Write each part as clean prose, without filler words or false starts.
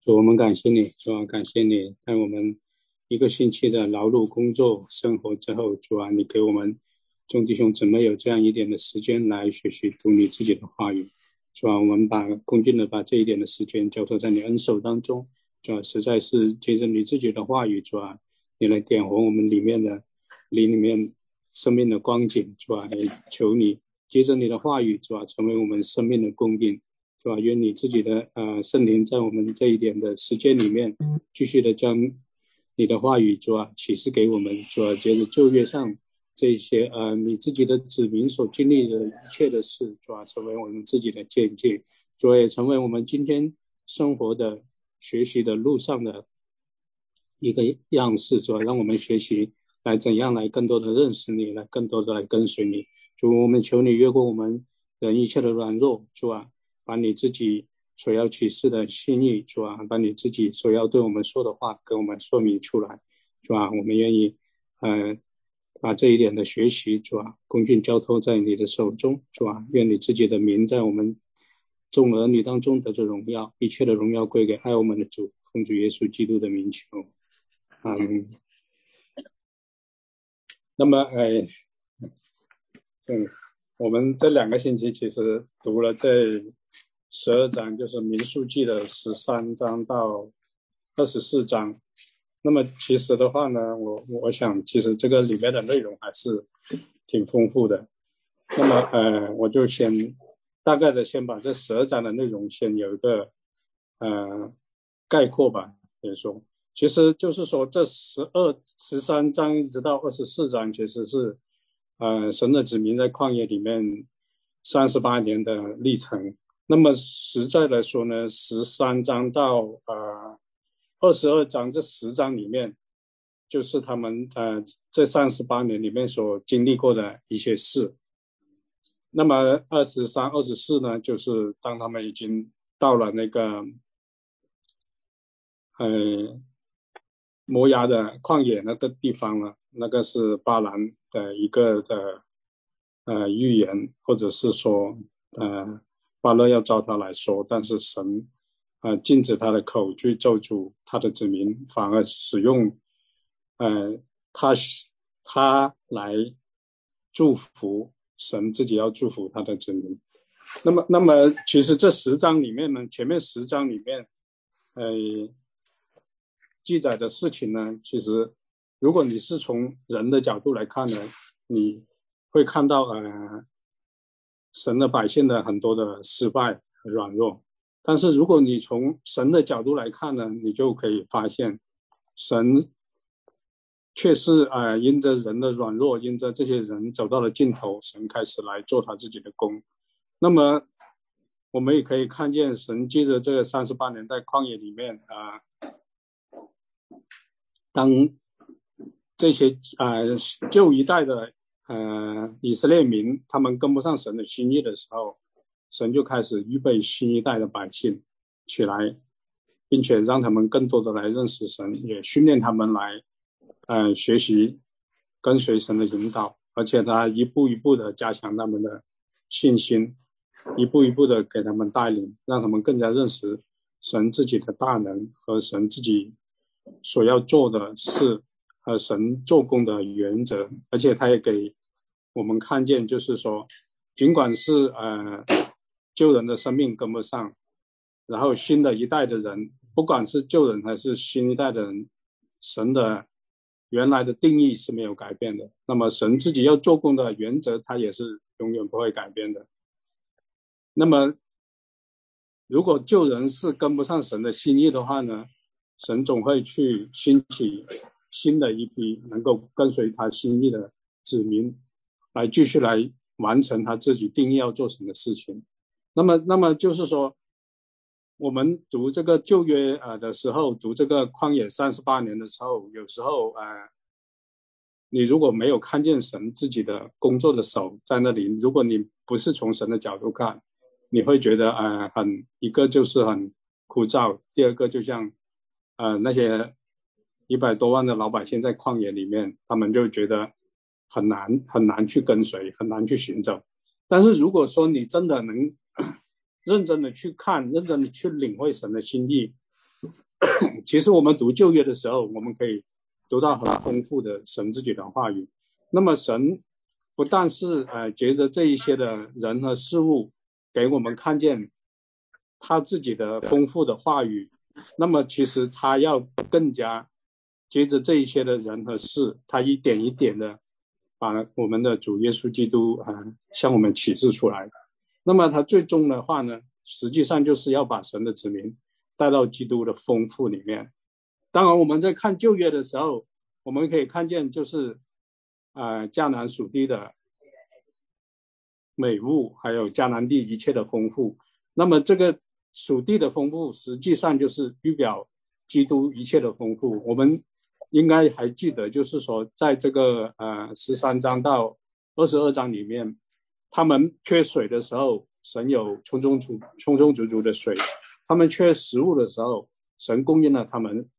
主，我们感谢你，主啊，感谢你，在我们一个星期的劳碌工作生活之后，主啊，你给我们众弟兄姊妹有这样一点的时间来学习读你自己的话语。主啊，我们恭敬的把这一点的时间交托在你恩手当中。主啊，实在是借着你自己的话语，主啊，你来点红我们里面生命的光景。主啊，也求你借着你的话语，主啊，成为我们生命的供应。是吧？愿你自己的圣灵在我们这一点的时间里面，继续的将你的话语，主啊，启示给我们。主啊，接着旧约上这些你自己的子民所经历的一切的事，主啊，成为我们自己的见解，主啊，也成为我们今天生活的学习的路上的一个样式，主啊，让我们学习来怎样来更多的认识你，来更多的来跟随你。主，我们求你越过我们人一切的软弱，主啊，把你自己所要启示的心意，主啊，把你自己所要对我们说的话给我们说明出来，主啊，我们愿意把这一点的学习，主啊，恭敬交托在你的手中，主啊，愿你自己的名在我们众儿女当中得着荣耀，一切的荣耀归给爱我们的主，奉主耶稣基督的名求。那么我们这2个星期其实读了这12章，就是民数记的13章到24章。那么其实的话呢，我想其实这个里面的内容还是挺丰富的。那么我就大概的先把这12章的内容先有一个概括吧。比如说其实就是说这13章一直到24章其实是神的子民在旷野里面38年的历程。那么实在来说呢，13章到22章这10章里面，就是他们这38年里面所经历过的一些事。那么23、24呢，就是当他们已经到了那个摩押的旷野那个地方了，那个是巴兰的一个的预言，或者是说巴勒要召他来说，但是神禁止他的口去咒诅他的子民，反而使用他来祝福神自己要祝福他的子民。那么其实这10章里面呢，前面10章里面记载的事情呢，其实如果你是从人的角度来看呢，你会看到神的百姓的很多的失败和软弱。但是如果你从神的角度来看呢，你就可以发现神却是因着人的软弱，因着这些人走到了尽头，神开始来做他自己的工。那么我们也可以看见神接着这个38年在旷野里面当这些旧一代的以色列民他们跟不上神的心意的时候，神就开始预备新一代的百姓起来，并且让他们更多的来认识神，也训练他们来学习跟随神的引导，而且他一步一步的加强他们的信心，一步一步的给他们带领，让他们更加认识神自己的大能和神自己所要做的事和神做工的原则。而且他也给我们看见，就是说尽管是旧人的生命跟不上，然后新的一代的人，不管是旧人还是新一代的人，神的原来的定义是没有改变的。那么神自己要做工的原则，他也是永远不会改变的。那么如果旧人是跟不上神的心意的话呢，神总会去兴起新的一批能够跟随他心意的子民，来继续来完成他自己定义要做什么事情。那么就是说，我们读这个旧约的时候，读这个旷野38年的时候，有时候你如果没有看见神自己的工作的手在那里，如果你不是从神的角度看，你会觉得一个就是很枯燥，第二个就像那些100多万的老百姓在旷野里面，他们就觉得很难去跟随，很难去行走。但是如果说你真的能认真的去看，认真的去领会神的心意， 其实我们读旧约的时候，我们可以读到很丰富的神自己的话语。那么神不但是借着这一些的人和事物给我们看见他自己的丰富的话语，那么其实他要更加借着这一些的人和事，他一点一点的把我们的主耶稣基督向我们启示出来。那么他最终的话呢，实际上就是要把神的子民带到基督的丰富里面。当然我们在看旧约的时候，我们可以看见就是迦南属地的美物，还有迦南地一切的丰富。那么这个属地的丰富实际上就是预表基督一切的丰富。我们应该还记得，就是说在这个13章到22章里面，他们缺水的时候，神有充充足足的水；他们缺食物的时候，神供应了他们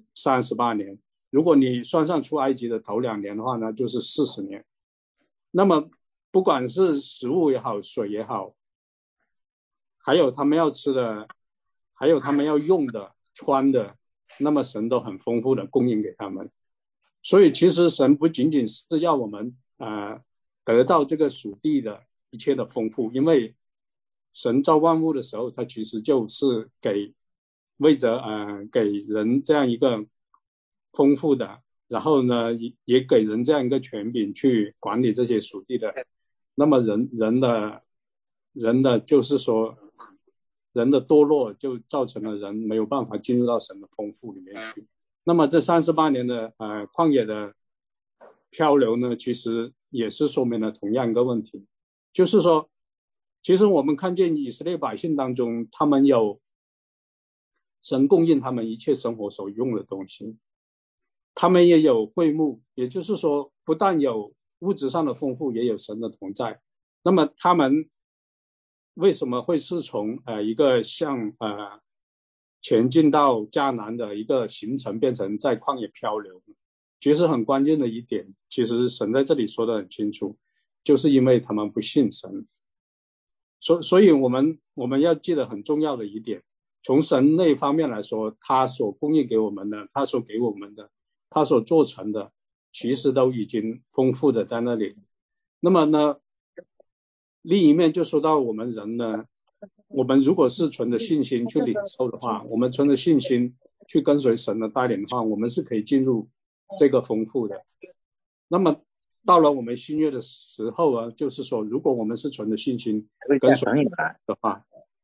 38年。如果你算上出埃及的头2年的话呢，就是40年。那么不管是食物也好，水也好，还有他们要吃的，还有他们要用的、穿的，那么神都很丰富的供应给他们。所以其实神不仅仅是要我们得到这个属地的一切的丰富，因为神造万物的时候，他其实就是为着给人这样一个丰富的，然后呢也给人这样一个权柄去管理这些属地的。那么人的就是说人的堕落就造成了人没有办法进入到神的丰富里面去。那么这38年的旷野的漂流呢，其实也是说明了同样一个问题，就是说其实我们看见以色列百姓当中，他们有神供应他们一切生活所用的东西，他们也有会幕，也就是说不但有物质上的丰富，也有神的同在。那么他们为什么会是从一个像前进到迦南的一个行程变成在旷野漂流？其实很关键的一点，其实神在这里说得很清楚，就是因为他们不信神。所以我们要记得很重要的一点，从神那一方面来说，他所供应给我们的，他所给我们的，他所做成的，其实都已经丰富的在那里。那么呢，另一面就说到我们人呢，我们如果是存着信心去领受的话，我们存着信心去跟随神的带领的话，我们是可以进入这个丰富的。那么到了我们新约的时候啊，就是说如果我们是存着信心跟随的话，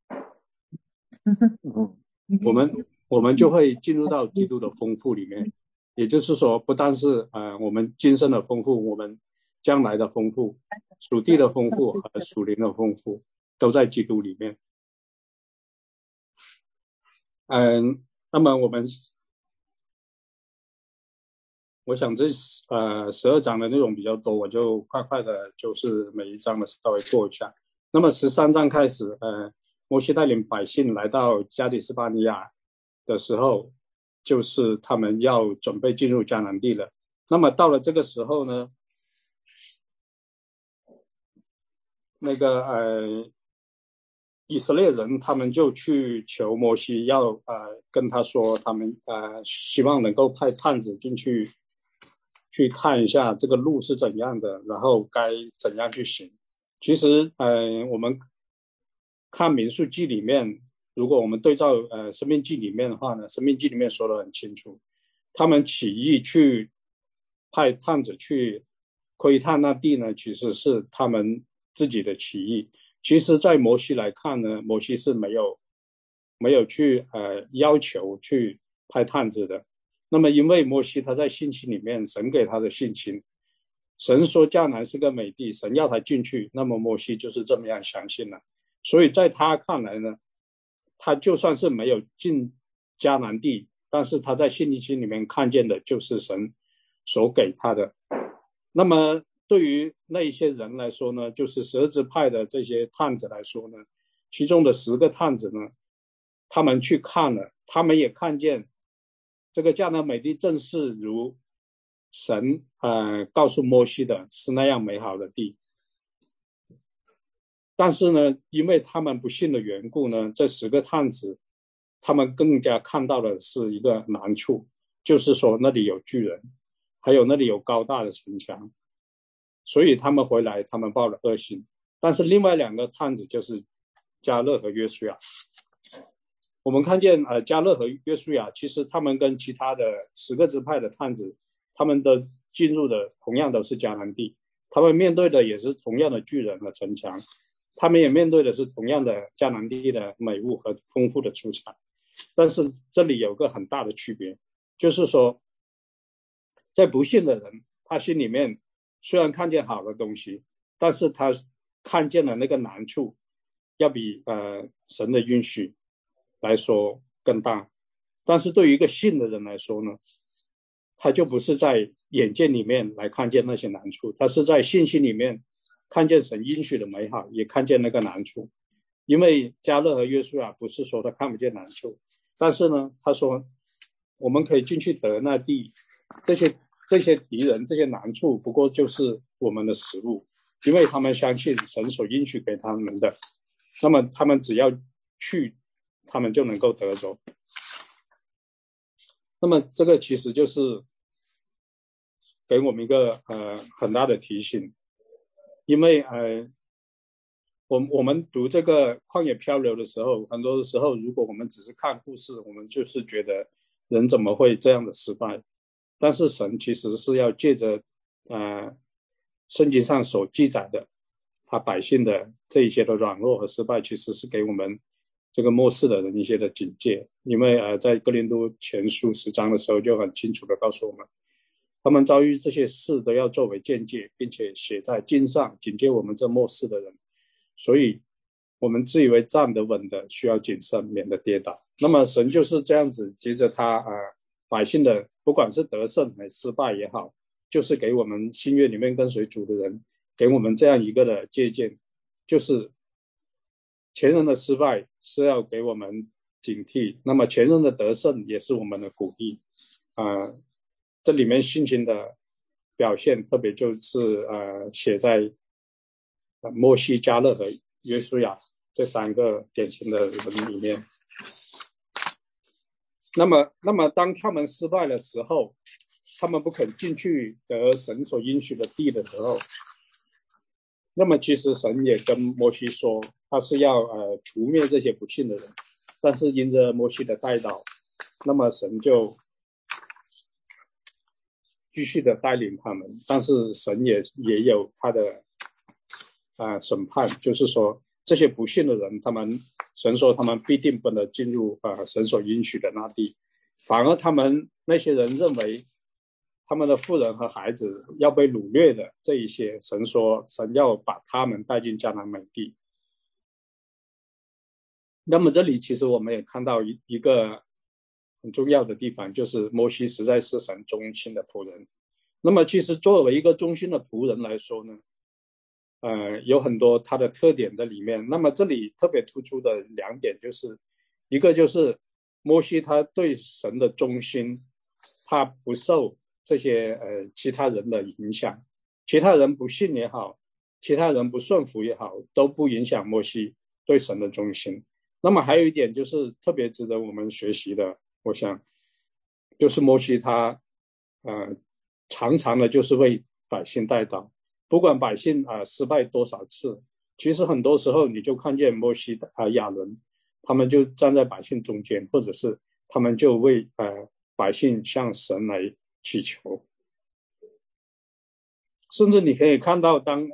我们就会进入到基督的丰富里面。也就是说不但是我们今生的丰富，我们将来的丰富，属地的丰富和属灵的丰富都在基督里面。那么我想这12章的内容比较多，我就快快的就是每一章的稍微过一下。那么13章开始摩西带领百姓来到加利斯巴尼亚的时候，就是他们要准备进入迦南地了。那么到了这个时候呢，那个以色列人他们就去求摩西，要跟他说他们希望能够派探子进去看一下这个路是怎样的，然后该怎样去行。其实我们看民数记里面，如果我们对照申命记里面的话呢，申命记里面说得很清楚，他们起意去派探子去窥探那地呢，其实是他们自己的起意。其实在摩西来看呢，摩西是没有去要求去派探子的。那么因为摩西他在信心里面，神给他的信心，神说迦南是个美地，神要他进去，那么摩西就是这么样相信了。所以在他看来呢，他就算是没有进迦南地，但是他在信心里面看见的就是神所给他的。那么对于那一些人来说呢，就是12支派的这些探子来说呢，其中的10个探子呢，他们去看了，他们也看见这个迦南美地正是如神告诉摩西的是那样美好的地。但是呢，因为他们不信的缘故呢，这10个探子他们更加看到的是一个难处，就是说那里有巨人，还有那里有高大的城墙，所以他们回来，他们抱了恶心。但是另外2个探子就是迦勒和约书亚，我们看见迦勒和约书亚，其实他们跟其他的10个支派的探子，他们的进入的同样都是迦南地，他们面对的也是同样的巨人和城墙，他们也面对的是同样的迦南地的美物和丰富的出产。但是这里有个很大的区别，就是说在不信的人，他心里面虽然看见好的东西，但是他看见了那个难处要比神的允许来说更大。但是对于一个信的人来说呢，他就不是在眼见里面来看见那些难处，他是在信心里面看见神应许的美好，也看见那个难处。因为迦勒和约书亚不是说他看不见难处，但是呢，他说我们可以进去得那地，这些敌人这些难处不过就是我们的食物，因为他们相信神所应许给他们的，那么他们只要去，他们就能够得着。那么这个其实就是给我们一个很大的提醒，因为我们读这个旷野漂流的时候，很多的时候如果我们只是看故事，我们就是觉得人怎么会这样的失败，但是神其实是要借着圣经上所记载的他百姓的这一些的软弱和失败，其实是给我们这个末世的人一些的警戒。因为在哥林多前书10章的时候就很清楚的告诉我们，他们遭遇这些事都要作为鉴戒，并且写在经上，警戒我们这末世的人。所以我们自以为站得稳的需要谨慎，免得跌倒。那么神就是这样子，接着他百姓的不管是得胜还是失败也好，就是给我们新约里面跟随主的人，给我们这样一个的借鉴，就是前人的失败是要给我们警惕，那么前人的得胜也是我们的鼓励。这里面信心的表现特别就是写在摩西、迦勒和约书亚这3个典型的人里面。那么当他们失败的时候，他们不肯进去得神所应许的地的时候，那么其实神也跟摩西说，他是要除灭这些不信的人，但是因着摩西的带导，那么神就继续的带领他们，但是神也有他的审判，就是说这些不信的人，神说他们必定不能进入神所应许的那地，反而他们那些人认为他们的妇人和孩子要被掳掠的这一些，神说神要把他们带进迦南美地。那么这里其实我们也看到一个很重要的地方，就是摩西实在是神忠心的仆人。那么其实作为一个忠心的仆人来说呢，有很多它的特点在里面。那么这里特别突出的2点，就是一个就是摩西他对神的忠心，他不受这些其他人的影响，其他人不信也好，其他人不顺服也好，都不影响摩西对神的忠心。那么还有一点就是特别值得我们学习的，我想就是摩西他常常的就是为百姓代祷，不管百姓失败多少次，其实很多时候你就看见摩西亚伦他们就站在百姓中间，或者是他们就为百姓向神来祈求。甚至你可以看到当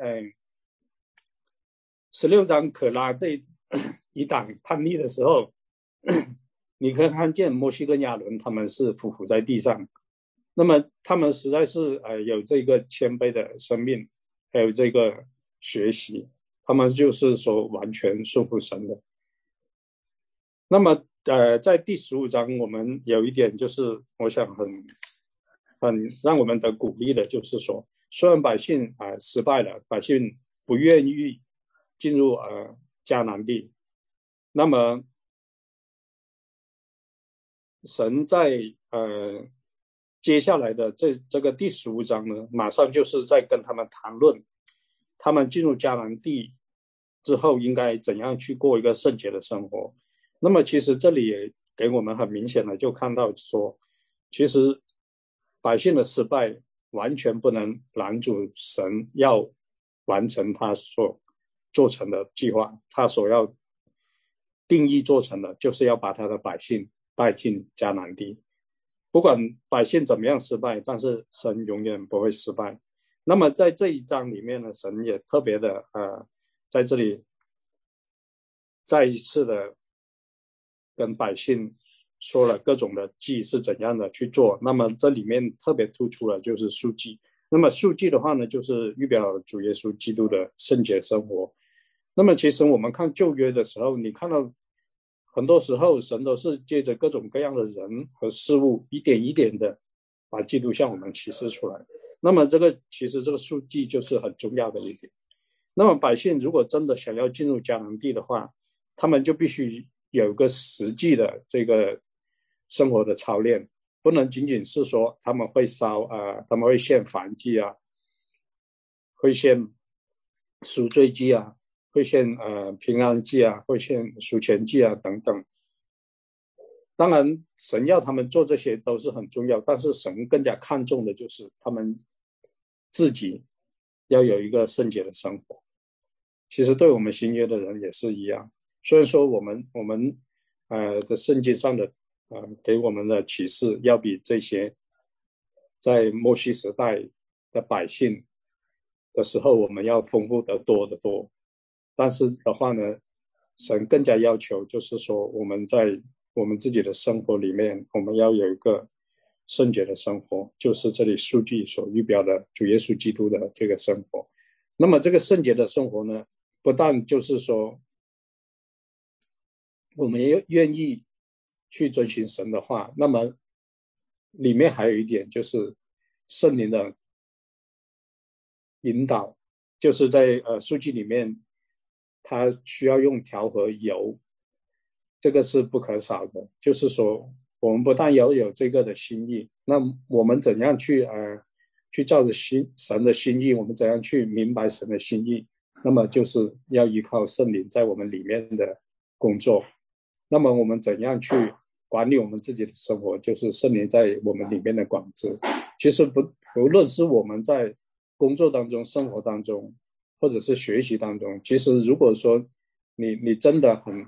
16章可拉这一党叛逆的时候，你可以看见摩西跟亚伦他们是匍匐在地上，那么他们实在是有这个谦卑的生命，还有这个学习，他们就是说完全顺服神的。那么在第15章我们有一点就是我想很让我们得鼓励的，就是说虽然百姓失败了，百姓不愿意进入迦南地，那么神在接下来的这个第15章呢，马上就是在跟他们谈论他们进入迦南地之后应该怎样去过一个圣洁的生活。那么其实这里也给我们很明显的就看到说，其实百姓的失败完全不能拦阻神要完成他所做成的计划，他所要定义做成的就是要把他的百姓带进迦南地。不管百姓怎么样失败，但是神永远不会失败。那么在这一章里面呢，神也特别的在这里再一次的跟百姓说了各种的祭是怎样的去做。那么这里面特别突出了就是赎祭。那么赎祭的话呢，就是预表主耶稣基督的圣洁生活。那么其实我们看旧约的时候，你看到很多时候神都是借着各种各样的人和事物一点一点的把基督向我们启示出来。那么其实这个赎祭就是很重要的一点。那么百姓如果真的想要进入迦南地的话，他们就必须有个实际的这个生活的操练，不能仅仅是说他们会他们会献燔祭啊，会献赎罪祭啊，会献平安祭啊，会献赎愆祭啊等等。当然神要他们做这些都是很重要，但是神更加看重的就是他们自己要有一个圣洁的生活。其实对我们新约的人也是一样，虽然说我们的圣经上的给我们的启示要比这些在摩西时代的百姓的时候我们要丰富得多得多，但是的话呢，神更加要求就是说我们在我们自己的生活里面，我们要有一个圣洁的生活，就是这里书记所预表的主耶稣基督的这个生活。那么这个圣洁的生活呢，不但就是说我们也愿意去遵循神的话，那么里面还有一点就是圣灵的引导，就是在书记里面他需要用调和油，这个是不可少的。就是说我们不但要有这个的心意，那我们怎样去照着神的心意，我们怎样去明白神的心意，那么就是要依靠圣灵在我们里面的工作。那么我们怎样去管理我们自己的生活，就是圣灵在我们里面的管制。其实不论是我们在工作当中、生活当中，或者是学习当中，其实如果说你真的很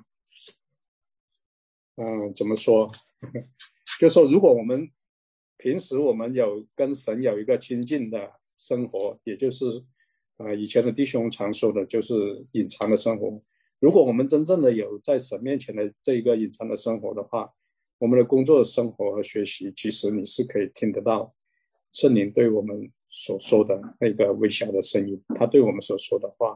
怎么说就是说如果我们平时我们有跟神有一个亲近的生活，也就是以前的弟兄常说的就是隐藏的生活。如果我们真正的有在神面前的这一个隐藏的生活的话，我们的工作、生活和学习，其实你是可以听得到圣灵对我们所说的那个微小的声音，他对我们所说的话。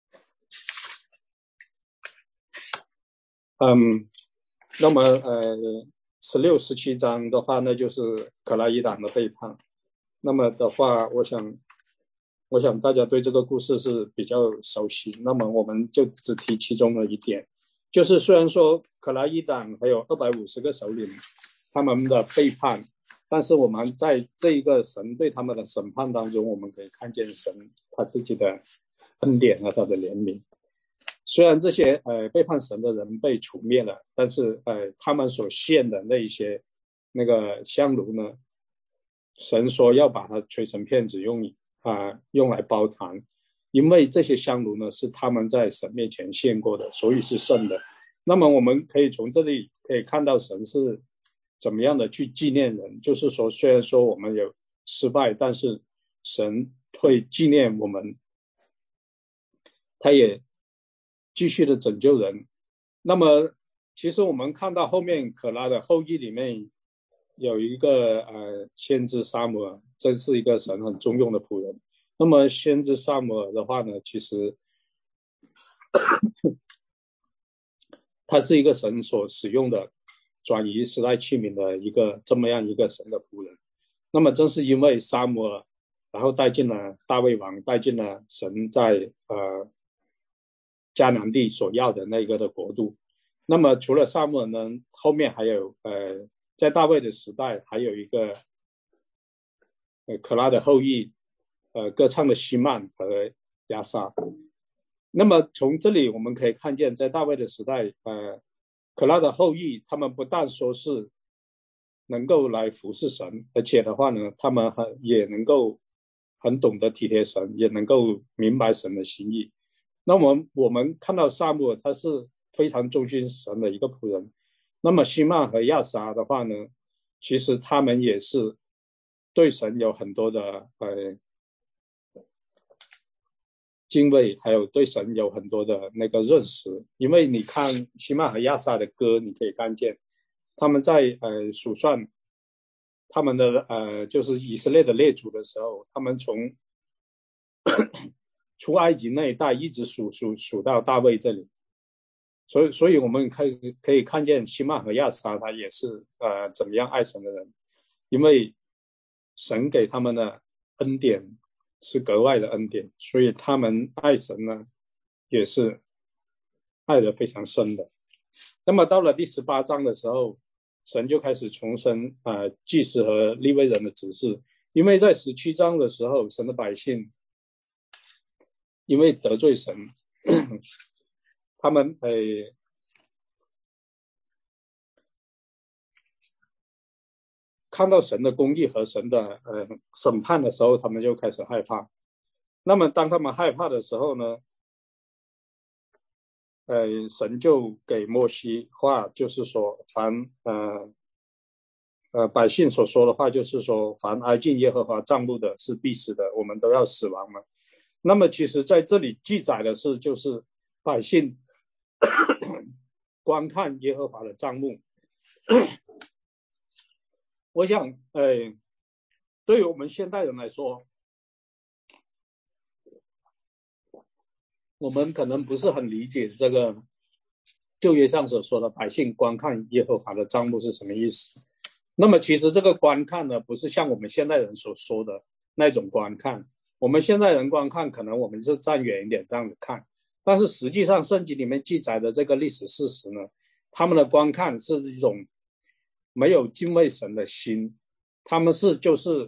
那么16、17章的话，那就是可拉伊党的背叛。那么的话，我想大家对这个故事是比较熟悉，那么我们就只提其中的一点，就是虽然说可拉伊党还有250个首领他们的背叛，但是我们在这一个神对他们的审判当中，我们可以看见神他自己的恩典和他的怜悯。虽然这些背叛神的人被除灭了，但是他们所献的那一些那个香炉呢，神说要把它吹成片子用来包坛，因为这些香炉呢是他们在神面前献过的，所以是圣的。那么我们可以从这里可以看到神是怎么样的去纪念人，就是说虽然说我们有失败，但是神会纪念我们，他也继续的拯救人。那么其实我们看到后面可拉的后裔里面有一个先知撒母耳，这是一个神很重用的仆人。那么先知撒母耳的话呢，其实他是一个神所使用的转移时代器皿的这么样一个神的仆人。那么正是因为撒母耳，然后带进了大卫王，带进了神在迦南地所要的那个的国度。那么除了撒母耳呢，后面还有在大卫的时代还有一个可拉的后裔歌唱的希曼和亚萨。那么从这里我们可以看见，在大卫的时代可拉的后裔，他们不但说是能够来服侍神，而且的话呢，他们也能够很懂得体贴神，也能够明白神的心意。那我们看到撒母耳他是非常忠心神的一个仆人，那么希曼和亚撒的话呢，其实他们也是对神有很多的敬畏，还有对神有很多的那个认识。因为你看希曼和亚撒的歌，你可以看见他们在数算他们的就是以色列的列祖的时候，他们从出埃及那一代一直数到大卫这里，所以我们可以看见希曼和亚撒他也是怎么样爱神的人，因为神给他们的恩典是格外的恩典，所以他们爱神呢也是爱得非常深的。那么到了第18章的时候，神就开始重申祭司和利未人的指示，因为在17章的时候，神的百姓因为得罪神，他们看到神的公义和神的审判的时候，他们就开始害怕。那么当他们害怕的时候呢，神就给摩西话，就是说凡百姓所说的话，就是说凡挨近耶和华帐幕的是必死的，我们都要死亡嘛。那么其实在这里记载的是，就是百姓观看耶和华的帐幕。我想对于我们现代人来说，我们可能不是很理解这个旧约上所说的百姓观看耶和华的帐幕是什么意思。那么其实这个观看呢，不是像我们现代人所说的那种观看。我们现代人观看，可能我们是站远一点这样子看，但是实际上圣经里面记载的这个历史事实呢，他们的观看是一种没有敬畏神的心，他们是就是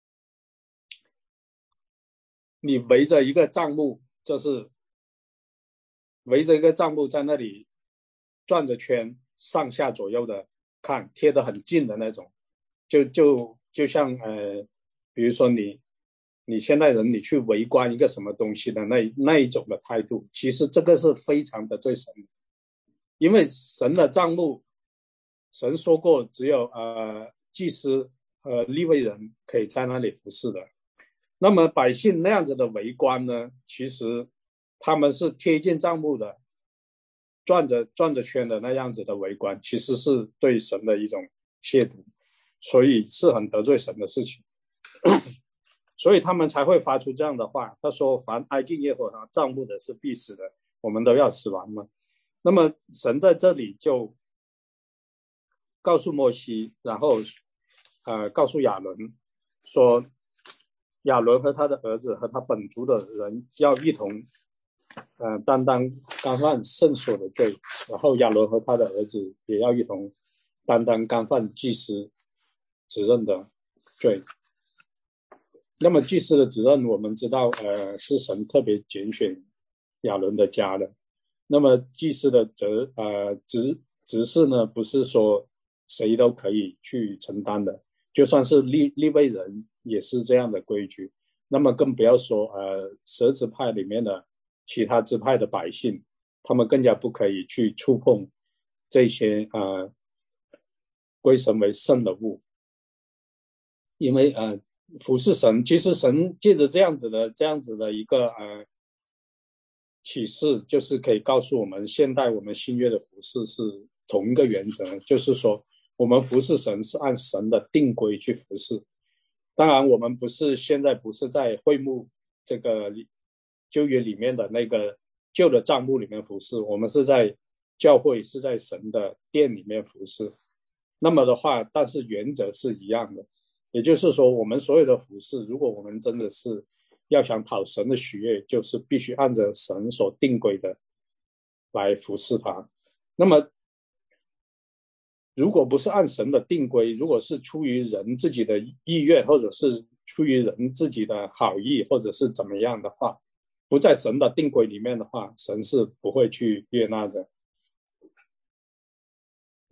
你围着一个帐幕，就是围着一个帐幕在那里转着圈，上下左右的看，贴得很近的那种，就像比如说你现代人你去围观一个什么东西的那一种的态度，其实这个是非常得罪神的，因为神的帐幕，神说过只有祭司利未人可以在那里服侍的。那么百姓那样子的围观呢，其实他们是贴近帐幕的，转着圈的那样子的围观，其实是对神的一种亵渎，所以是很得罪神的事情。所以他们才会发出这样的话，他说凡挨近耶和华帐幕的是必死的，我们都要死亡嘛。那么神在这里就告诉摩西，然后告诉亚伦说，亚伦和他的儿子和他本族的人要一同担当干犯圣所的罪，然后亚伦和他的儿子也要一同担当干犯祭司责任的罪。那么祭司的责任我们知道是神特别拣选亚伦的家的。那么祭司的职事呢，不是说谁都可以去承担的，就算是利未人也是这样的规矩。那么更不要说十支派里面的其他支派的百姓，他们更加不可以去触碰这些归神为圣的物，因为服侍神，其实神借着这样子的一个启示，就是可以告诉我们，现代我们新约的服侍是同一个原则，就是说我们服侍神是按神的定规去服侍。当然我们现在不是在会幕这个旧约里面的那个旧的帐幕里面服侍，我们是在教会，是在神的殿里面服侍。那么的话，但是原则是一样的，也就是说我们所有的服侍，如果我们真的是要想讨神的喜悦，就是必须按着神所定规的来服侍他。那么如果不是按神的定规，如果是出于人自己的意愿，或者是出于人自己的好意，或者是怎么样的话，不在神的定规里面的话，神是不会去悦纳的。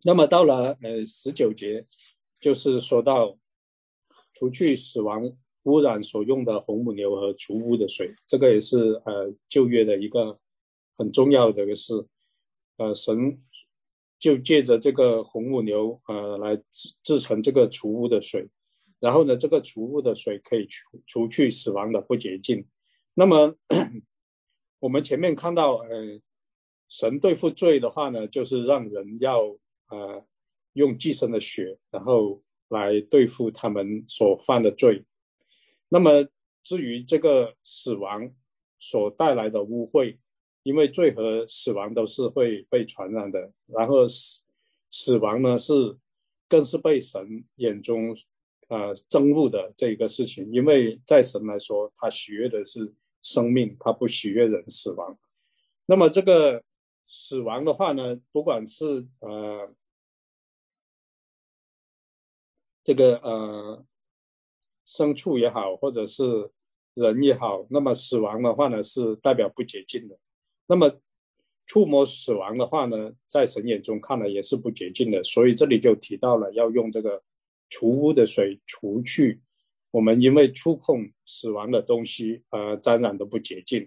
那么到了19节，就是说到除去死亡污染所用的红母牛和除污的水，这个也是旧约的一个很重要的一个事。神就借着这个红母牛来制成这个除污的水，然后呢，这个除污的水可以除去死亡的不洁净。那么我们前面看到神对付罪的话呢，就是让人要用寄生的血，然后来对付他们所犯的罪。那么至于这个死亡所带来的污秽，因为罪和死亡都是会被传染的，然后死亡呢更是被神眼中憎恶的这个事情，因为在神来说，他喜悦的是生命，他不喜悦人死亡。那么这个死亡的话呢，不管是这个牲畜也好，或者是人也好，那么死亡的话呢，是代表不洁净的。那么触摸死亡的话呢，在神眼中看来也是不洁净的，所以这里就提到了要用这个除污的水除去我们因为触碰死亡的东西沾染的不洁净。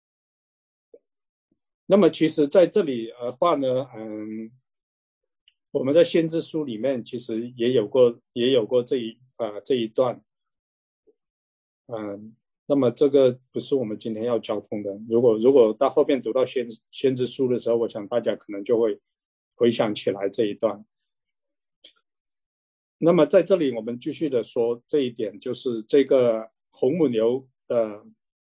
那么其实在这里的话呢，我们在先知书里面其实也有过这一段，那么这个不是我们今天要交通的。如果到后面读到先知书的时候，我想大家可能就会回想起来这一段。那么在这里我们继续的说这一点，就是这个红母牛的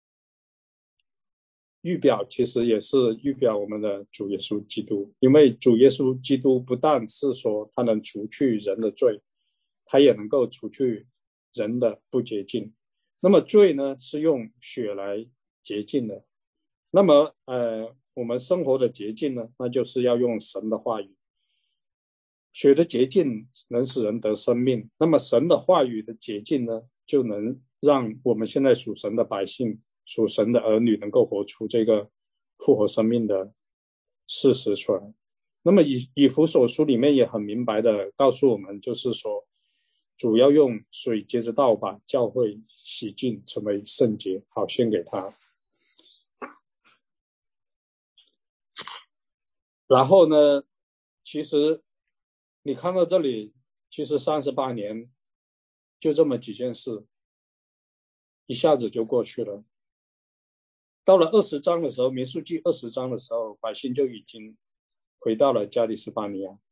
预表其实也是预表我们的主耶稣基督，因为主耶稣基督不但是说他能除去人的罪，他也能够除去人的不洁净。那么罪呢是用血来洁净的，那么我们生活的洁净呢，那就是要用神的话语。血的洁净能使人得生命，那么神的话语的洁净呢，就能让我们现在属神的百姓、属神的儿女能够活出这个复活生命的事实出来。那么以弗所书里面也很明白的告诉我们，就是说主要用水接着道把教会洗净，成为圣洁，好献给他。然后呢，其实你看到这里，其实38年就这么几件事，一下子就过去了。到了20章的时候，民数记20章的时候，百姓就已经回到了加利斯巴尼亚。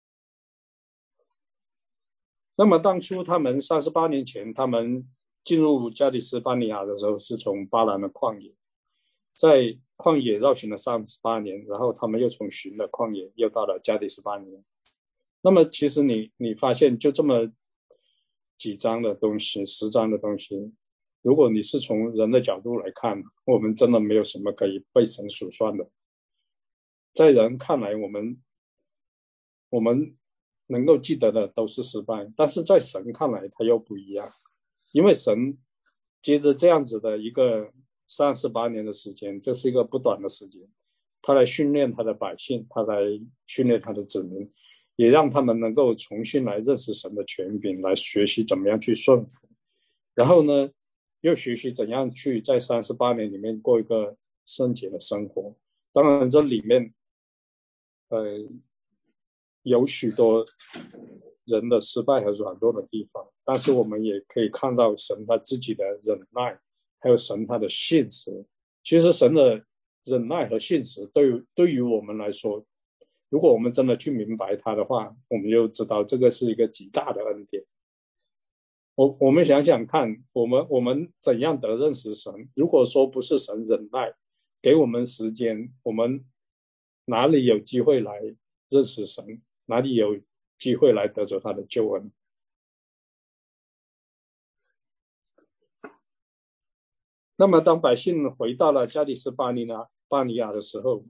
那么当初他们38年前，他们进入加利斯巴尼亚的时候，是从巴兰的旷野，在旷野绕行了38年，然后他们又从寻的旷野又到了加利斯巴尼亚。那么其实你发现就这么几章的东西，10章的东西，如果你是从人的角度来看，我们真的没有什么可以被神数算的。在人看来，我们能够记得的都是失败，但是在神看来他又不一样，因为神接着这样子的一个38年的时间，这是一个不短的时间，他来训练他的百姓，他来训练他的子民，也让他们能够重新来认识神的权柄，来学习怎么样去顺服，然后呢又学习怎样去在38年里面过一个圣洁的生活。当然这里面有许多人的失败和软弱的地方，但是我们也可以看到神他自己的忍耐，还有神他的信实。其实神的忍耐和信实对于我们来说，如果我们真的去明白它的话，我们就知道这个是一个极大的恩典。我们想想看，我们怎样得认识神？如果说不是神忍耐，给我们时间，我们哪里有机会来认识神？哪里有机会来得着他的救恩？那么当百姓回到了加利斯巴尼亚的时候，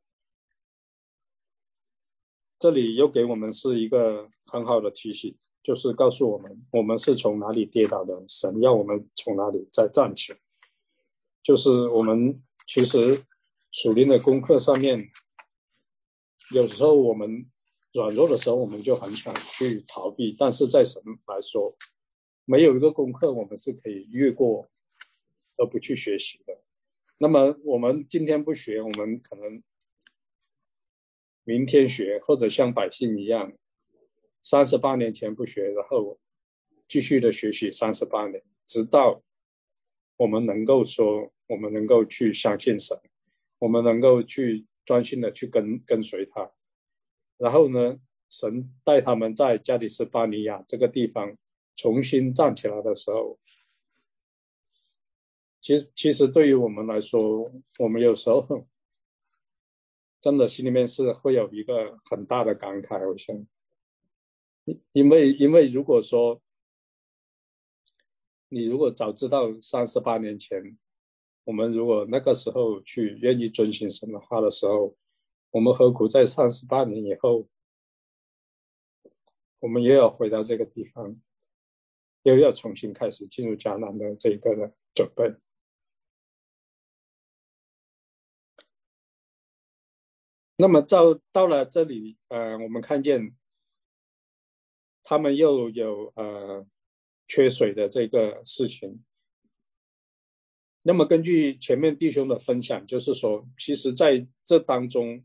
这里又给我们是一个很好的提醒，就是告诉我们是从哪里跌倒的，神要我们从哪里再站起来。就是我们其实属灵的功课上面，有时候我们软弱的时候，我们就很想去逃避，但是在神来说，没有一个功课我们是可以越过而不去学习的。那么我们今天不学，我们可能明天学，或者像百姓一样，38年前不学，然后继续的学习38年，直到我们能够说，我们能够去相信神，我们能够去专心的去跟随他。然后呢，神带他们在加利斯巴尼亚这个地方重新站起来的时候，其实对于我们来说，我们有时候真的心里面是会有一个很大的感慨，我想，因为如果说你如果早知道38年前，我们如果那个时候去愿意遵行神的话的时候，我们何苦在38年以后，我们也要回到这个地方，又要重新开始进入迦南的这个的准备。那么到了这里，我们看见他们又有缺水的这个事情。那么根据前面弟兄的分享，就是说，其实在这当中，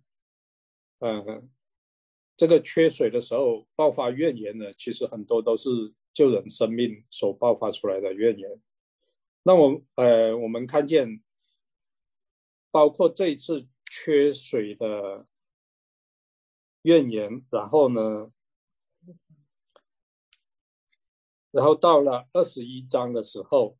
这个缺水的时候爆发怨言呢，其实很多都是救人生命所爆发出来的怨言。那我们看见，包括这一次缺水的怨言，然后到了21章的时候，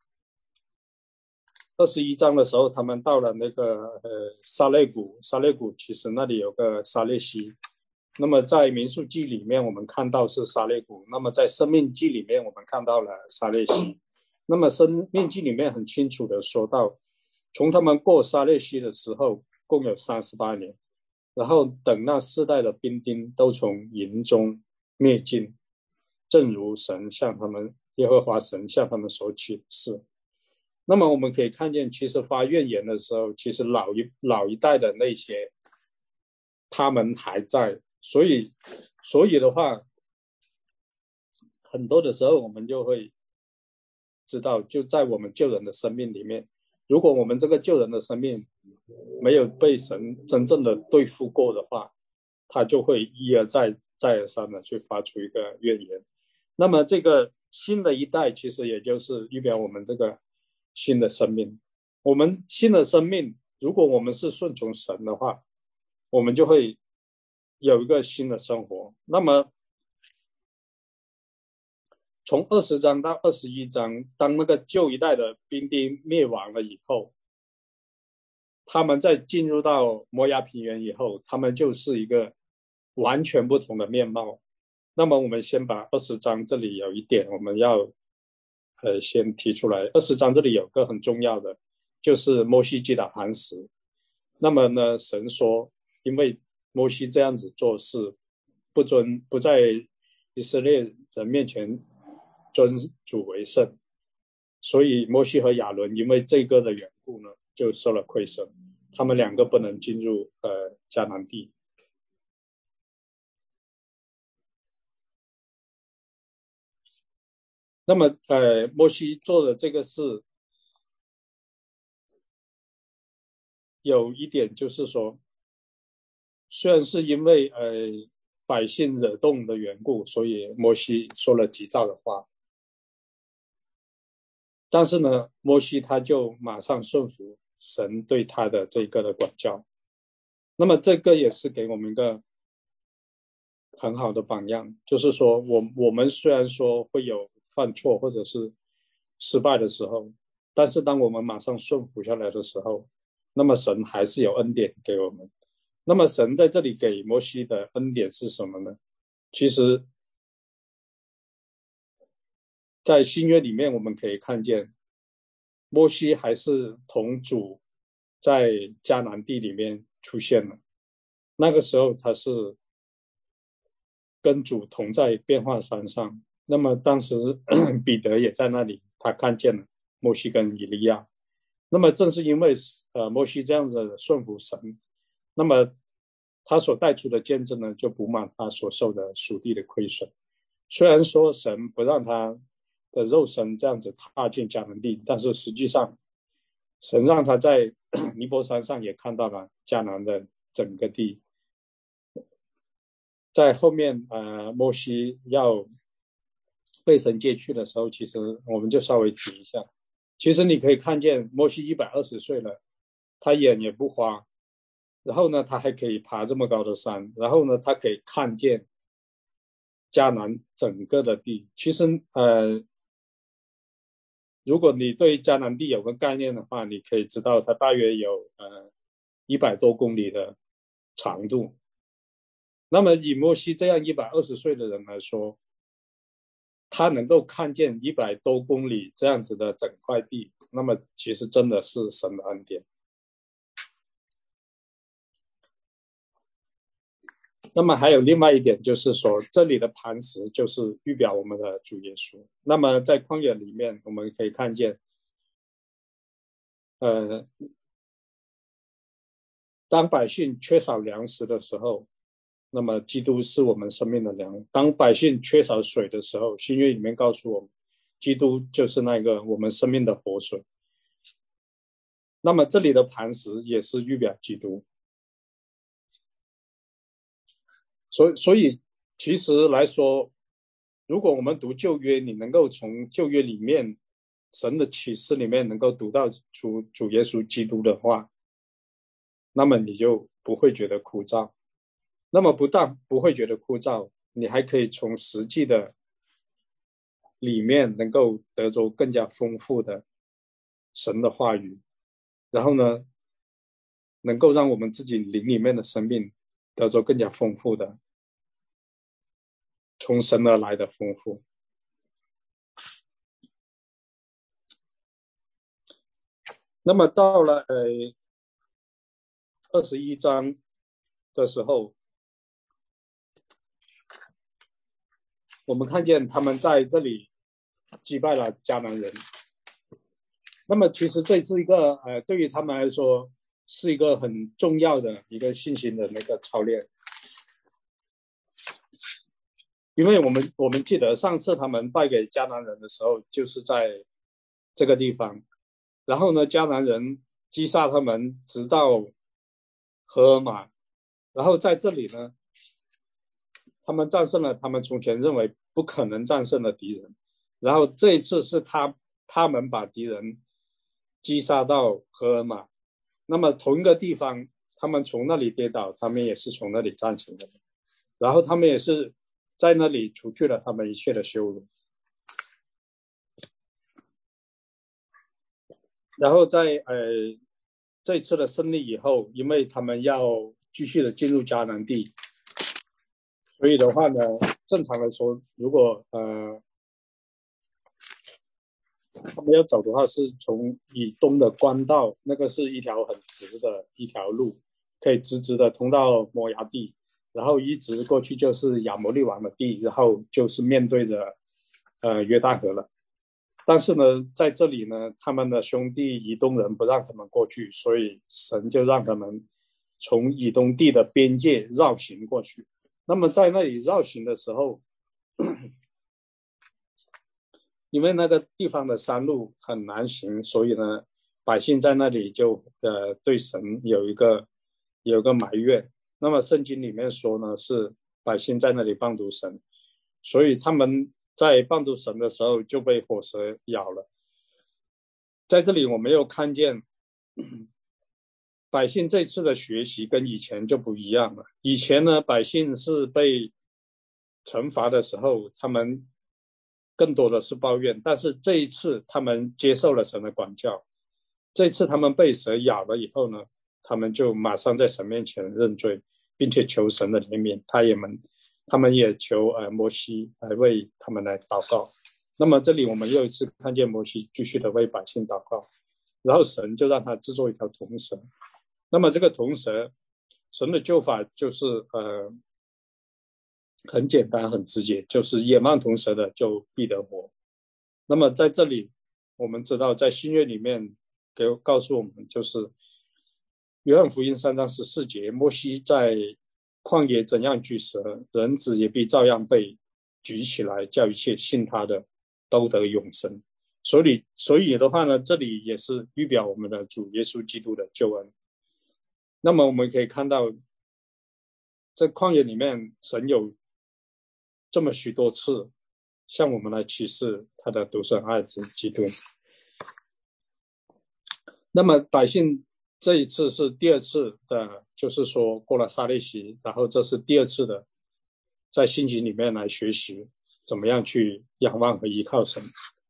他们到了那个沙勒谷，沙勒谷其实那里有个沙勒溪。那么在民数记里面我们看到是沙勒谷，那么在生命记里面我们看到了沙勒溪。那么生命记里面很清楚的说到，从他们过沙勒溪的时候共有38年，然后等那4代的兵丁都从营中灭尽，正如神向他们耶和华神向他们所启示。那么我们可以看见，其实发怨言的时候，其实老一代的那些他们还在，所以的话，很多的时候我们就会知道，就在我们救人的生命里面，如果我们这个救人的生命没有被神真正的对付过的话，他就会一而再再而三的去发出一个怨言。那么这个新的一代其实也就是预表我们这个新的生命。我们新的生命，如果我们是顺从神的话，我们就会有一个新的生活。那么从20章到21章，当那个旧一代的兵丁灭亡了以后，他们在进入到摩押平原以后，他们就是一个完全不同的面貌。那么我们先把20章这里有一点我们要先提出来。20章这里有个很重要的，就是摩西击打磐石。那么呢，神说，因为摩西这样子做事不在以色列人面前尊主为圣，所以摩西和亚伦因为这个的缘故呢，就受了亏损，他们两个不能进入迦南地。那么摩西做的这个事有一点就是说，虽然是因为百姓惹动的缘故，所以摩西说了急躁的话，但是呢，摩西他就马上顺服神对他的这个的管教。那么这个也是给我们一个很好的榜样，就是说我们虽然说会有犯错或者是失败的时候，但是当我们马上顺服下来的时候，那么神还是有恩典给我们。那么神在这里给摩西的恩典是什么呢？其实在新约里面我们可以看见，摩西还是同主在迦南地里面出现了。那个时候他是跟主同在变化山上，那么当时彼得也在那里，他看见了摩西跟以利亚。那么正是因为摩西这样子顺服神，那么他所带出的见证呢，就补满他所受的属地的亏损。虽然说神不让他的肉身这样子踏进迦南地，但是实际上神让他在尼泊山上也看到了迦南的整个地。在后面摩西要被神接去的时候，其实我们就稍微提一下。其实你可以看见摩西120岁了，他眼也不花，然后呢他还可以爬这么高的山，然后呢他可以看见迦南整个的地。其实如果你对迦南地有个概念的话，你可以知道它大约有100多公里的长度。那么以摩西这样120岁的人来说，他能够看见100多公里这样子的整块地，那么其实真的是神的恩典。那么还有另外一点，就是说这里的磐石就是预表我们的主耶稣。那么在旷野里面我们可以看见当百姓缺少粮食的时候，那么基督是我们生命的粮。当百姓缺少水的时候，新约里面告诉我们，基督就是那个我们生命的活水。那么这里的磐石也是预表基督。所以其实来说，如果我们读旧约，你能够从旧约里面神的启示里面能够读到主耶稣基督的话，那么你就不会觉得枯燥。那么不但不会觉得枯燥，你还可以从实际的里面能够得着更加丰富的神的话语，然后呢能够让我们自己灵里面的生命得着更加丰富的从神而来的丰富。那么到了21章的时候，我们看见他们在这里击败了迦南人。那么其实这是一个对于他们来说是一个很重要的一个信心的那个操练。因为我们记得上次他们败给迦南人的时候就是在这个地方，然后呢迦南人击杀他们直到荷尔玛，然后在这里呢他们战胜了他们从前认为不可能战胜的敌人，然后这一次是他们把敌人击杀到荷尔玛。那么同一个地方他们从那里跌倒，他们也是从那里站起来的，然后他们也是在那里除去了他们一切的羞辱。然后在这一次的胜利以后，因为他们要继续的进入迦南地，所以的话呢，正常来说，如果他们要走的话，是从以东的官道，那个是一条很直的一条路，可以直直的通到摩押地，然后一直过去就是亚摩利王的地，然后就是面对着约旦河了。但是呢，在这里呢，他们的兄弟以东人不让他们过去，所以神就让他们从以东地的边界绕行过去。那么在那里绕行的时候，因为那个地方的山路很难行，所以呢，百姓在那里就对神有一个埋怨。那么圣经里面说呢，是百姓在那里谤读神，所以他们在谤读神的时候就被火蛇咬了。在这里我们又看见百姓这次的学习跟以前就不一样了。以前呢，百姓是被惩罚的时候，他们更多的是抱怨，但是这一次他们接受了神的管教。这次他们被蛇咬了以后呢，他们就马上在神面前认罪，并且求神的怜悯。他们也求摩西来为他们来祷告。那么这里我们又一次看见摩西继续的为百姓祷告，然后神就让他制作一条铜蛇。那么这个铜蛇，神的救法就是很简单很直接，就是野蛮铜蛇的就必得活。那么在这里我们知道在新约里面告诉我们，就是约翰福音3章14节，摩西在旷野怎样举蛇，人子也必照样被举起来，叫一切信他的都得永生。所以的话呢，这里也是预表我们的主耶稣基督的救恩。那么我们可以看到，在旷野里面，神有这么许多次向我们来启示他的独生爱子基督。那么百姓这一次是第二次的，就是说过了撒利希，然后这是第二次的在信经里面来学习怎么样去仰望和依靠神。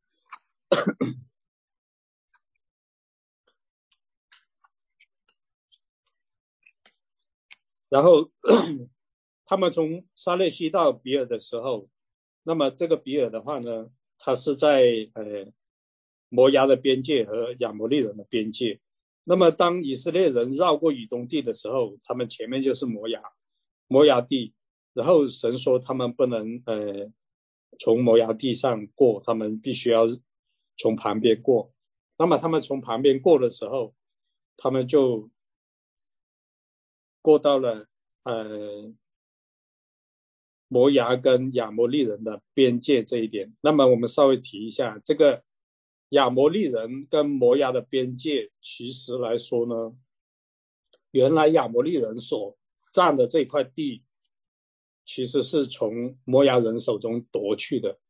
然后他们从撒利希到比尔的时候，那么这个比尔的话呢，它是在摩押的边界和亚摩利人的边界。那么当以色列人绕过以东地的时候，他们前面就是摩押地，然后神说他们不能从摩押地上过，他们必须要从旁边过。那么他们从旁边过的时候，他们就过到了摩押跟亚摩利人的边界这一点。那么我们稍微提一下，这个亚摩利人跟摩押的边界，其实来说呢，原来亚摩利人所占的这块地，其实是从摩押人手中夺去的。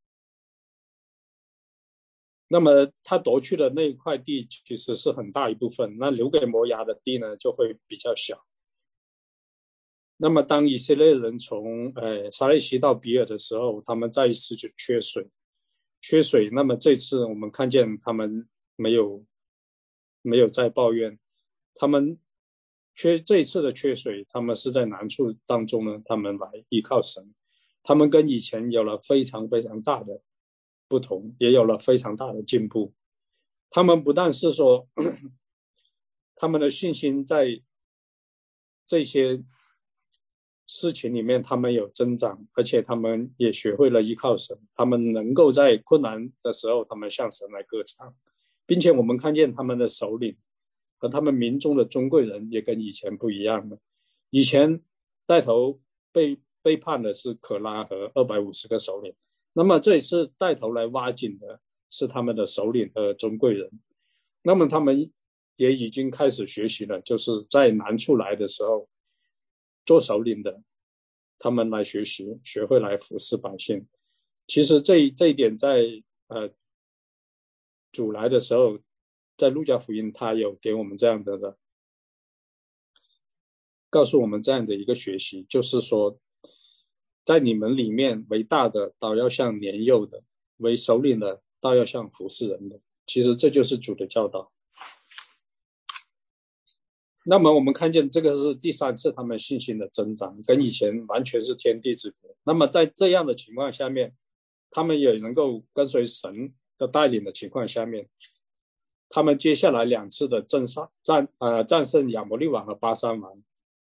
那么他夺去的那一块地其实是很大一部分，那留给摩押的地呢就会比较小。那么当以色列人从撒利希到比尔的时候，他们再一次就缺水。那么这次我们看见他们没有再抱怨，他们这一次的缺水，他们是在难处当中呢，他们来依靠神，他们跟以前有了非常非常大的不同，也有了非常大的进步。他们不但是说他们的信心在这些事情里面他们有增长，而且他们也学会了依靠神，他们能够在困难的时候他们向神来歌唱，并且我们看见他们的首领和他们民众的尊贵人也跟以前不一样了。以前带头背叛的是可拉和250个首领，那么这一次带头来挖井的是他们的首领和尊贵人。那么他们也已经开始学习了，就是在难处来的时候，做首领的他们来学习，学会来服侍百姓。其实这一点在主来的时候，在路加福音他有给我们这样的告诉我们这样的一个学习，就是说在你们里面为大的倒要像年幼的，为首领的倒要像服侍人的。其实这就是主的教导。那么我们看见这个是第3次他们信心的增长，跟以前完全是天地之别。那么在这样的情况下面，他们也能够跟随神的带领的情况下面，他们接下来2次的战胜亚摩利王和巴珊王。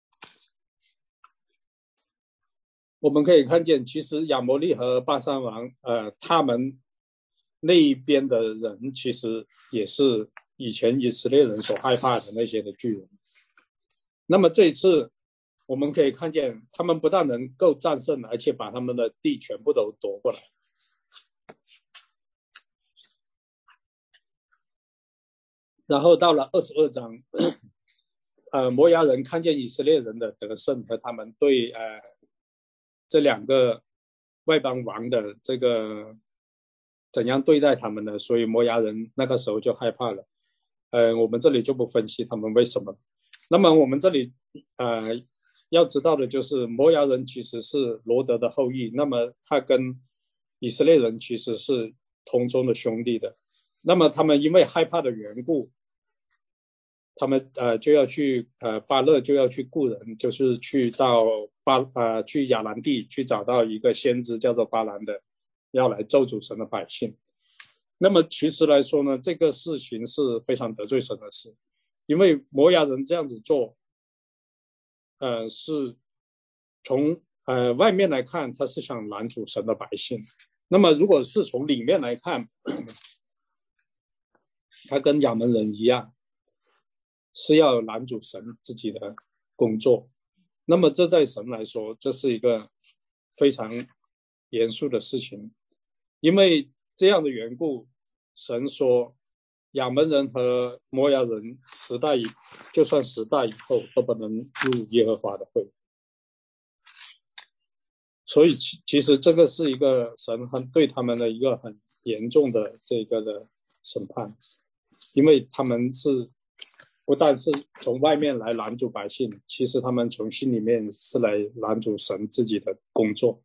我们可以看见，其实亚摩利和巴珊王他们那一边的人其实也是以前以色列人所害怕的那些的巨人。那么这一次我们可以看见，他们不但能够战胜，而且把他们的地全部都夺过来。然后到了22章，摩押人看见以色列人的得胜和他们对这2个外邦王的这个怎样对待他们呢？所以摩押人那个时候就害怕了。我们这里就不分析他们为什么。那么我们这里要知道的就是摩押人其实是罗德的后裔，那么他跟以色列人其实是同宗的兄弟的。那么他们因为害怕的缘故，他们就要去巴勒就要去雇人，就是去到去亚兰地去找到一个先知叫做巴兰的，要来咒诅神的百姓。那么其实来说呢，这个事情是非常得罪神的事，因为摩押人这样子做是从外面来看他是想拦阻神的百姓，那么如果是从里面来看，他跟亚门人一样，是要拦阻神自己的工作。 那么这在神来说，这是一个非常严肃的事情，因为这样的缘故，神说亚门人和摩押人就算10代以后都不能入耶和华的会。所以其实这个是一个神对他们的一个很严重的这个的审判，因为他们是不但是从外面来拦阻百姓，其实他们从心里面是来拦阻神自己的工作。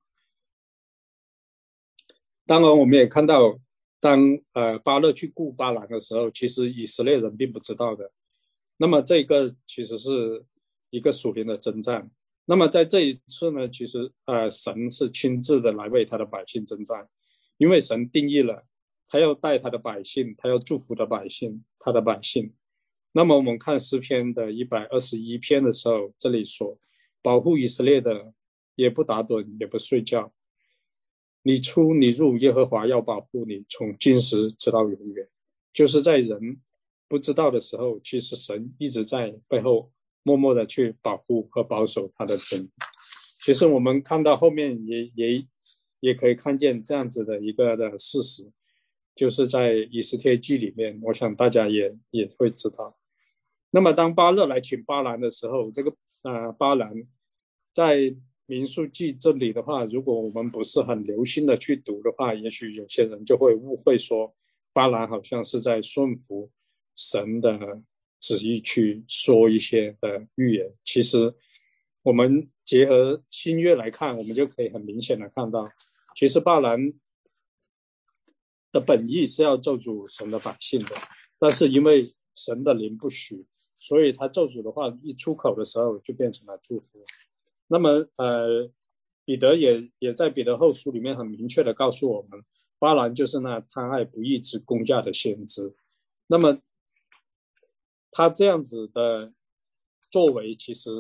当然我们也看到，当巴勒去雇巴兰的时候，其实以色列人并不知道的。那么这个其实是一个属灵的征战。那么在这一次呢，其实神是亲自的来为他的百姓征战，因为神定义了他要带他的百姓，他要祝福的百姓，他的百姓。那么我们看诗篇的121篇的时候，这里说保护以色列的也不打盹也不睡觉，你出你入，耶和华要保护你，从今时直到永远。就是在人不知道的时候，其实神一直在背后默默的去保护和保守他的子民。其实我们看到后面也可以看见这样子的一个的事实，就是在以斯帖记里面，我想大家也会知道。那么当巴勒来请巴兰的时候，这个巴兰在民数记这里的话，如果我们不是很留心的去读的话，也许有些人就会误会说巴兰好像是在顺服神的旨意去说一些的预言。其实我们结合新约来看，我们就可以很明显的看到，其实巴兰的本意是要咒诅神的百姓的，但是因为神的灵不许，所以他咒诅的话一出口的时候就变成了祝福。那么彼得也在彼得后书里面很明确的告诉我们，巴兰就是那贪爱不义之工价的先知。那么他这样子的作为其实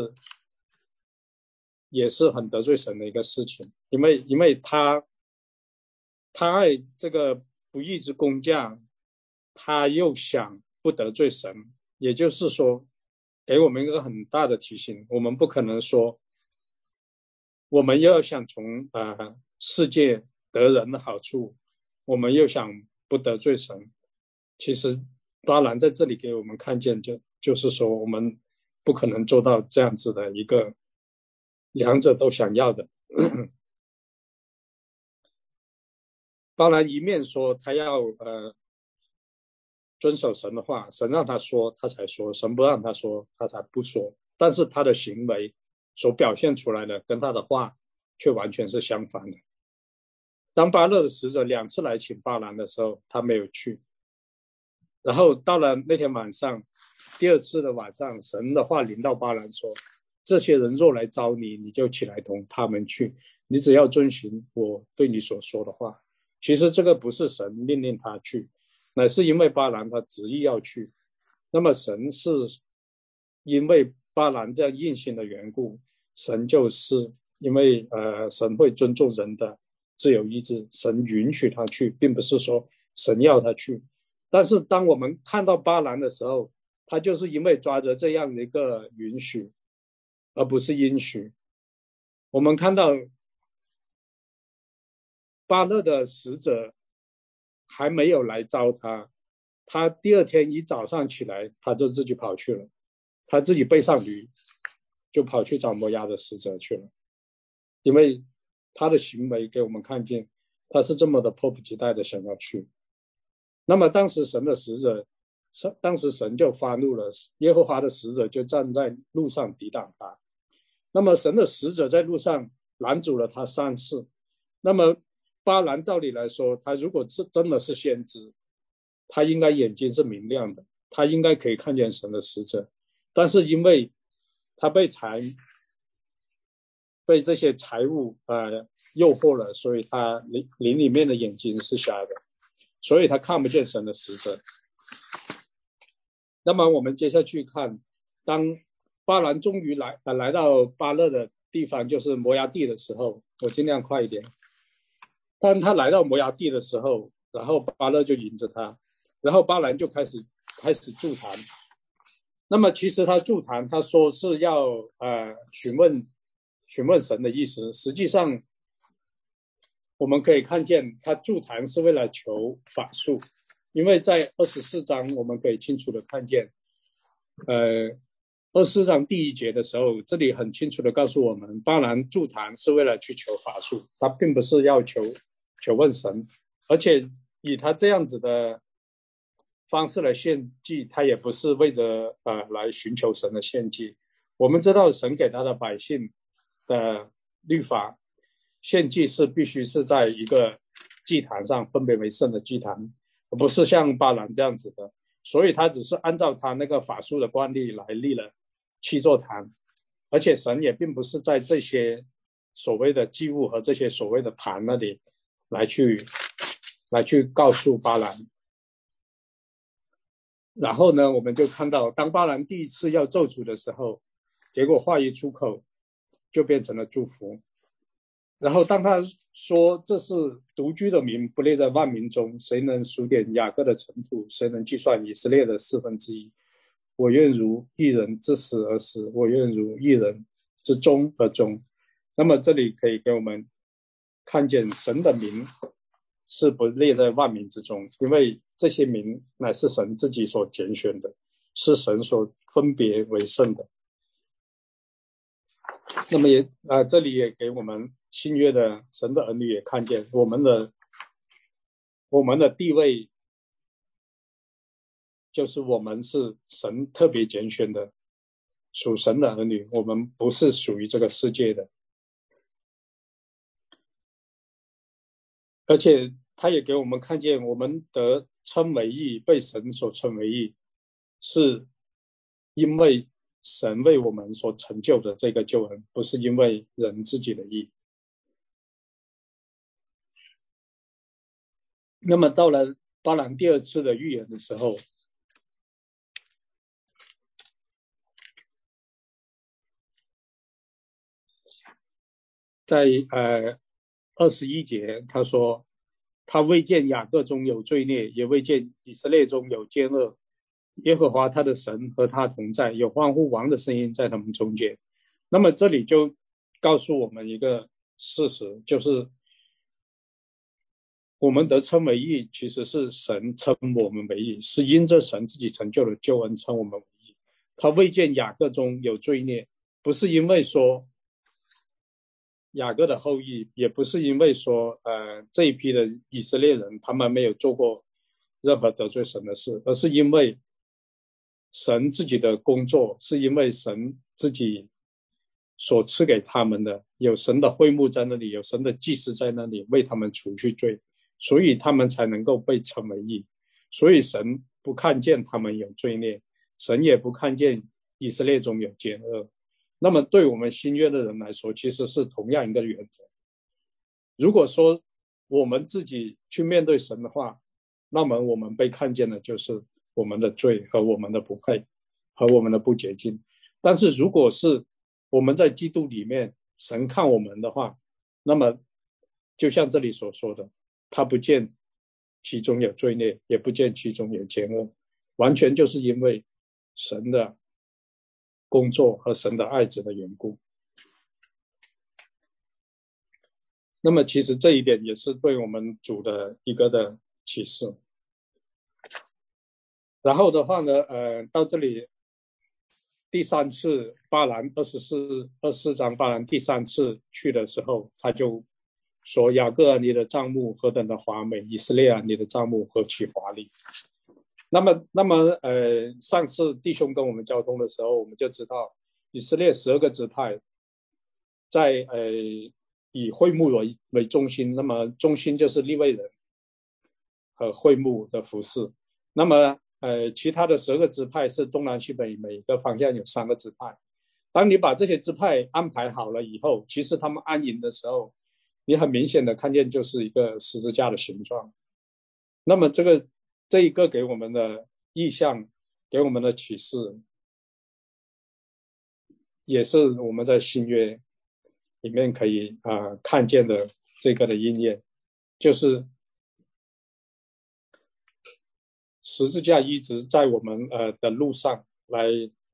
也是很得罪神的一个事情，因为他爱这个不义之工价，他又想不得罪神，也就是说给我们一个很大的提醒，我们不可能说我们又要想从世界得人的好处，我们又想不得罪神。其实巴兰在这里给我们看见，就是说我们不可能做到这样子的一个两者都想要的。巴兰一面说他要遵守神的话，神让他说他才说，神不让他说他才不说，但是他的行为所表现出来的跟他的话却完全是相反的。当巴勒的使者2次来请巴兰的时候，他没有去。然后到了那天晚上，第2次的晚上，神的话临到巴兰说，这些人若来招你，你就起来同他们去，你只要遵循我对你所说的话。其实这个不是神命令他去，乃是因为巴兰他执意要去。那么神是因为巴兰这样硬性的缘故，神就是因为神会尊重人的自由意志，神允许他去，并不是说神要他去。但是当我们看到巴兰的时候，他就是因为抓着这样的一个允许，而不是应许。我们看到巴勒的使者还没有来招他，他第2天一早上起来，他就自己跑去了，他自己背上驴，就跑去找摩押的使者去了。因为他的行为给我们看见，他是这么的迫不及待的想要去。那么当时神就发怒了，耶和华的使者就站在路上抵挡他。那么神的使者在路上拦阻了他3次。那么巴兰照理来说，他如果真的是先知，他应该眼睛是明亮的，他应该可以看见神的使者。但是因为他被这些财物诱惑了，所以他灵里面的眼睛是瞎的，所以他看不见神的使者。那么我们接下去看，当巴兰终于来到巴勒的地方，就是摩押地的时候，我尽量快一点。当他来到摩押地的时候，然后巴勒就迎着他，然后巴兰就开始助谈。 那么其实他助坛，他说是要询问神的意思，实际上我们可以看见他助坛是为了求法术，因为在24章我们可以清楚的看见24章第1节的时候，这里很清楚的告诉我们，巴兰助坛是为了去求法术，他并不是要求问神，而且以他这样子的方式来献祭，他也不是为着来寻求神的献祭。我们知道神给他的百姓的律法，献祭是必须是在一个祭坛上分别为圣的祭坛，而不是像巴兰这样子的，所以他只是按照他那个法术的惯例来立了7座坛，而且神也并不是在这些所谓的祭物和这些所谓的坛那里来去告诉巴兰。然后呢，我们就看到当巴兰第一次要咒诅的时候，结果话一出口就变成了祝福。然后当他说这是独居的民，不列在万民中，谁能数点雅各的尘土，谁能计算以色列的1/4？我愿如一人之死而死，我愿如一人之终而终。那么这里可以给我们看见神的名是不列在万民之中，因为这些民乃是神自己所拣选的，是神所分别为圣的。那么这里也给我们新约的神的儿女也看见我们的地位，就是我们是神特别拣选的属神的儿女，我们不是属于这个世界的。而且他也给我们看见我们得称为义，被神所称为义，是因为神为我们所成就的这个救恩，不是因为人自己的义。那么到了巴兰第2次的预言的时候，在21节他说，他未见雅各中有罪孽，也未见以色列中有奸恶，耶和华他的神和他同在，有欢呼王的声音在他们中间。那么这里就告诉我们一个事实，就是我们得称为义，其实是神称我们为义，是因着神自己成就的救恩称我们为义。他未见雅各中有罪孽，不是因为说雅各的后裔，也不是因为说这一批的以色列人他们没有做过任何得罪神的事，而是因为神自己的工作，是因为神自己所赐给他们的，有神的会幕在那里，有神的祭司在那里为他们除去罪，所以他们才能够被称为义。所以神不看见他们有罪孽，神也不看见以色列中有奸恶。那么对我们新约的人来说，其实是同样一个原则。如果说我们自己去面对神的话，那么我们被看见的就是我们的罪和我们的不配和我们的不洁净。但是如果是我们在基督里面，神看我们的话，那么就像这里所说的，他不见其中有罪孽，也不见其中有奸恶，完全就是因为神的工作和神的爱子的缘故。那么其实这一点也是对我们主的一个的启示。然后的话呢，到这里第3次巴兰24章巴兰第3次去的时候，他就说，雅各你的帐幕何等的华美，以色列你的帐幕何其华丽。那么上次弟兄跟我们交通的时候，我们就知道以色列12个支派在以会幕为中心，那么中心就是利未人和会幕的服事。那么其他的12个支派是东南西北，每个方向有3个支派。当你把这些支派安排好了以后，其实他们安营的时候，你很明显的看见就是一个十字架的形状。那么这一个给我们的意象，给我们的启示，也是我们在新约里面可以看见的这个的应验，就是十字架一直在我们的路上来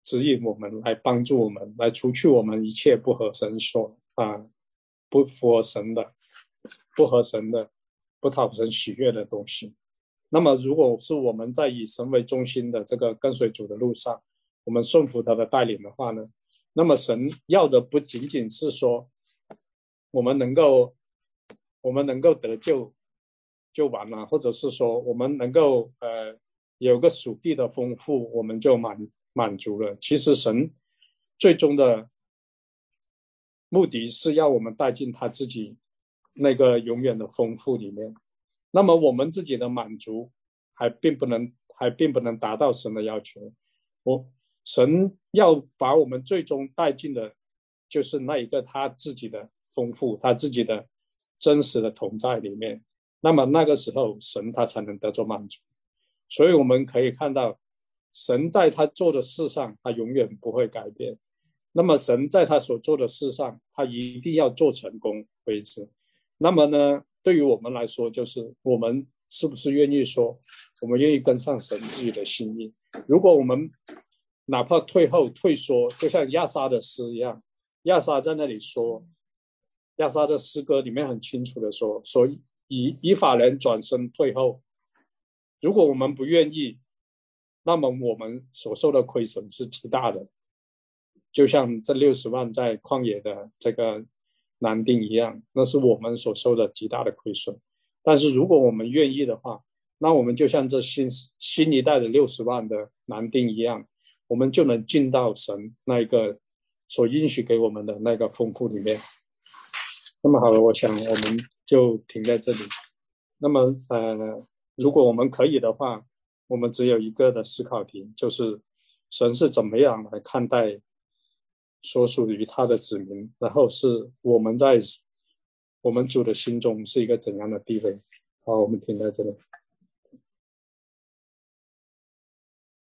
指引我们，来帮助我们，来除去我们一切不合神不符合神的、不合神的、不讨神喜悦的东西。那么如果是我们在以神为中心的这个跟随主的路上，我们顺服他的带领的话呢，那么神要的不仅仅是说我们能够得救就完了，或者是说我们能够有个属地的丰富，我们就满足了。其实神最终的目的是要我们带进他自己那个永远的丰富里面。那么我们自己的满足还并不能达到神的要求。神要把我们最终带进的就是那一个他自己的丰富，他自己的真实的同在里面。那么那个时候神他才能得着满足。所以我们可以看到神在他做的事上他永远不会改变，那么神在他所做的事上他一定要做成功为止。那么呢，对于我们来说，就是我们是不是愿意说我们愿意跟上神自己的心意。如果我们哪怕退后退缩，就像亚萨的诗一样，亚萨在那里说，亚萨的诗歌里面很清楚的说以法莲转身退后。如果我们不愿意，那么我们所受的亏损是极大的，就像这60万在旷野的这个男丁一样，那是我们所受的极大的亏损。但是如果我们愿意的话，那我们就像这新一代的60万的男丁一样，我们就能进到神那一个所应许给我们的那个丰富里面。那么好了，我想我们就停在这里。那么如果我们可以的话，我们只有一个的思考题，就是神是怎么样来看待所属于他的子民，然后是我们在我们主的心中是一个怎样的地位。好，我们停在这里。